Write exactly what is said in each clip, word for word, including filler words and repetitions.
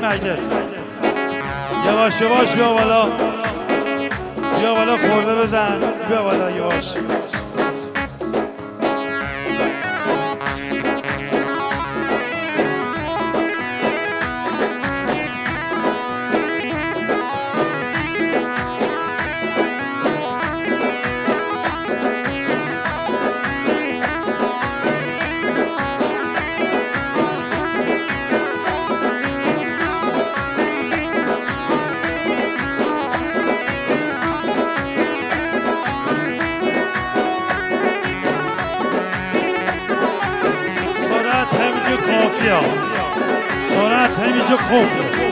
مجلس یواش یواش بیا بالا، بیا بالا خورده بزن، بیا بالا یواش. سرعت همینجا خوب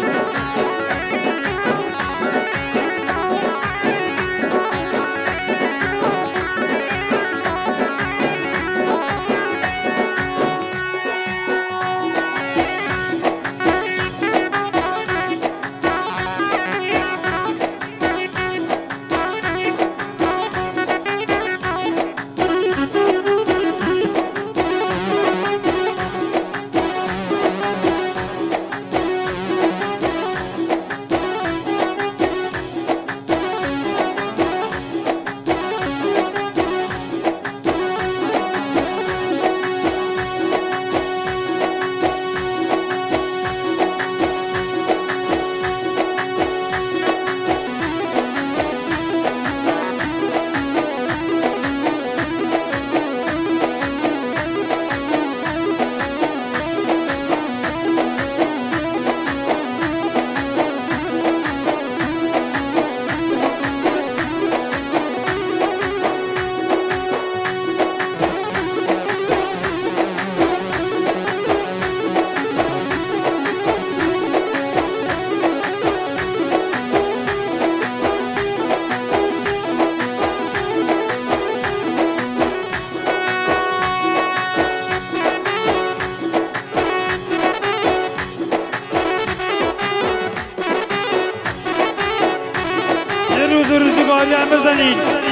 روز روزگاری هم بزنید.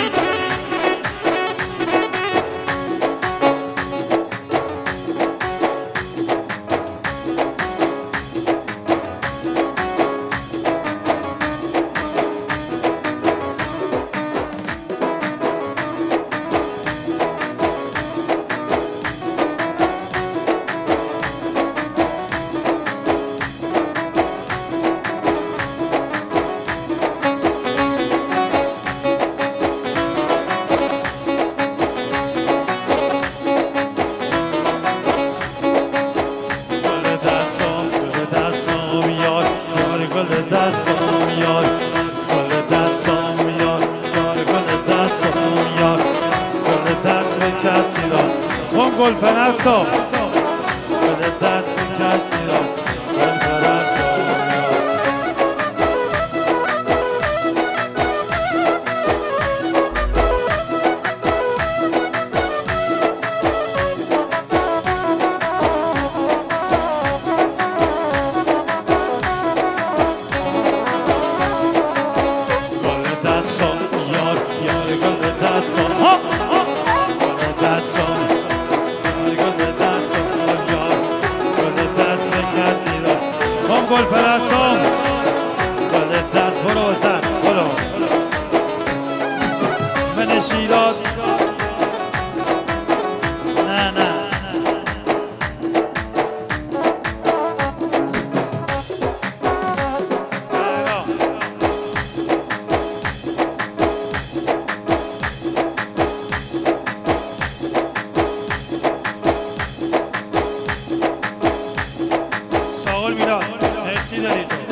گل پرستو بده دست کسی را گل پرستو گل دستو یار یار گل دستو ها گل دستو گل پرستم گل دست برو وسط برو من شیراز نه نه ساغر میراد مرسی داری تو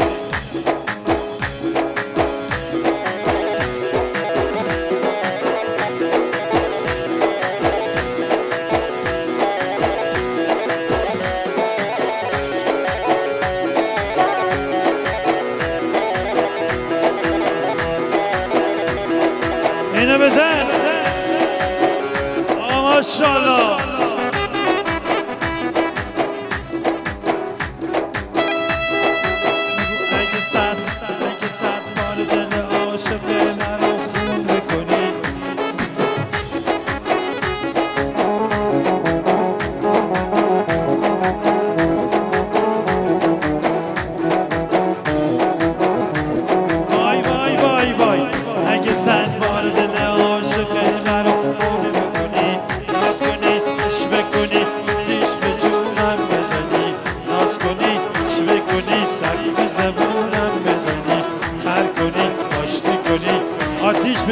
اینو بزن آقا ماشاءالله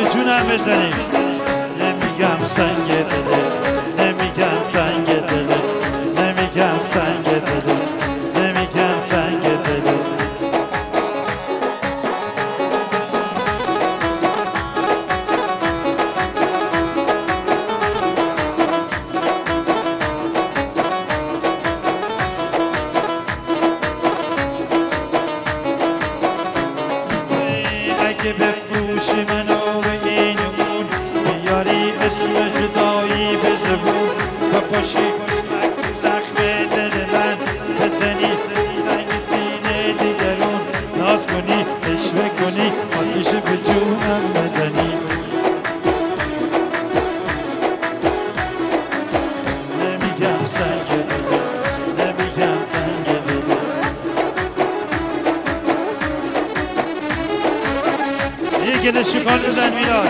میتونم بزنیم نمیگم سنگ دله نمیگم سنگ دله نمیگم سنگ دله نمیگم سنگ دله اگه بفروشی منو به این اون بیاری اسم جدایی به زبون و پاشی زخم دل من بزنی رنگ سینه دیگرون ناز کنی اشوه کنی آتیش به جونم بزنی نمیگم سنگ دله نمیگم سنگ دله یه گله شکار بزن میلاد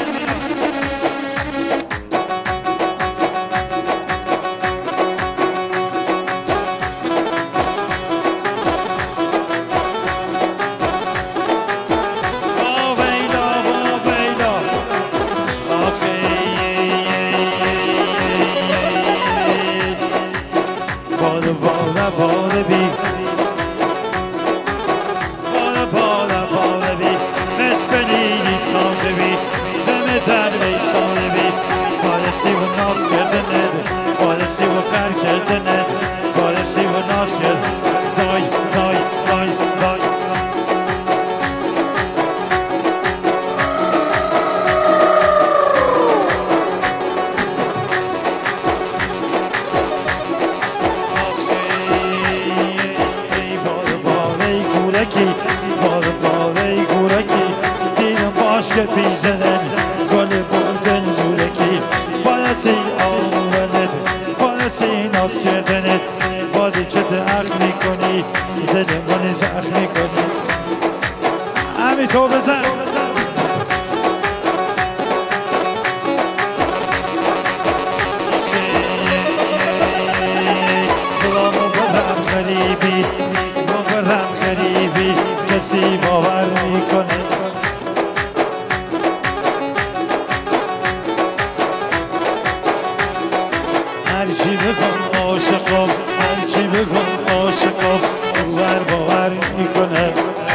Bada bada bada bee, bada bada bada bee. Mespenini taze bee, demeter bey taze bee. Balesi bu naz kerdene, balesi bu kar kerdene, balesi bu naz kerd. Day day day day. Bada bada guraki, dinin başka pizeden, gole bozden zureki. Balesi ağlanet, balesi nafçedenet, badi çete akmi koni, dedim bani akmi koni. Ami to bezen. Kulağımı bırak garibi, bırak garibi. کسی باور میکنه هرچی بکن عاشقم هرچی بکن عاشقم باور باور میکنه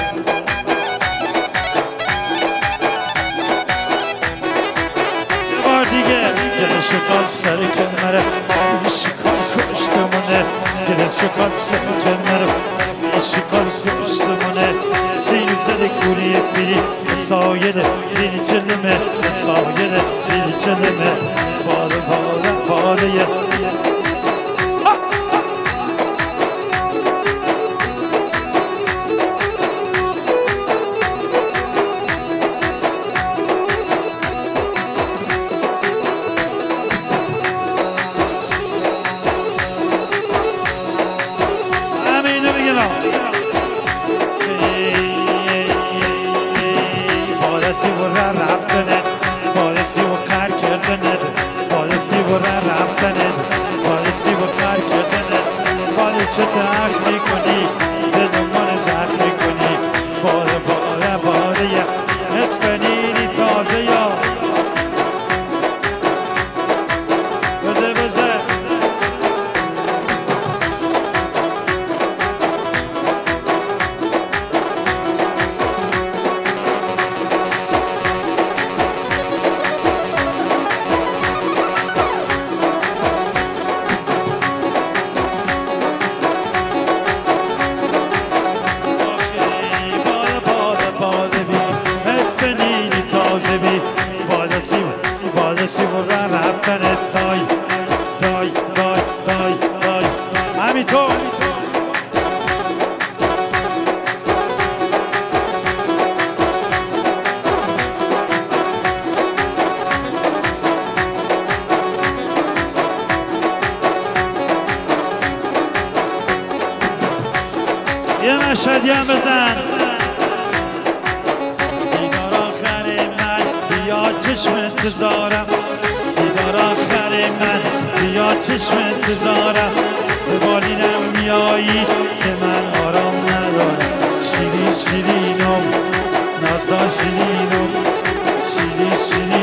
یه بار دیگه دل شکار سر کنمره شکار کشتمونه دل شکار سر کنمره شکار کشتمونه سینوزده کوریه بیری سایده بیری چلمه سایده بیری چلمه باده باده باده یه امینو بگیرم بالسی و را رفتنت بالسی و کار کردنت بالسی و را رفتنت بالسی و کار کردنت بالی چه درک میکنی دلم من درک میکنی باله باله باله یه اسپنینی تازه یا بده بده یه مشهدی هم بزن دیدار آخر من بیا چشم انتظارم دیدار آخر من بیا چشم انتظارم به بالینم میایی که من آرام ندارم شیرین شیرینم نازا شیرینم شیرین شیرین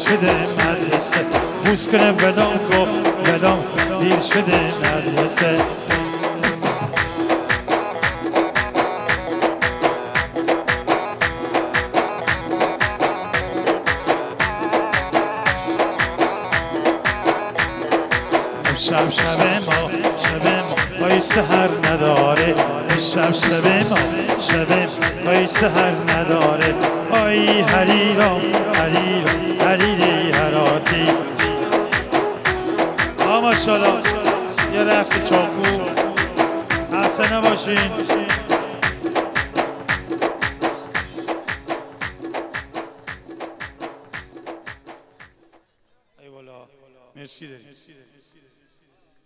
شده مدرسه بوس کنه ولام کن ولام دیر شده مدرسه شب شب ما شب ما پای سحر نداره شب شب ما شب پای سحر نداره آی حریرام حریرام حریری هراتی آ ماشاءالله یه رقص چاکو خسته نباشین ای والا مرسی داری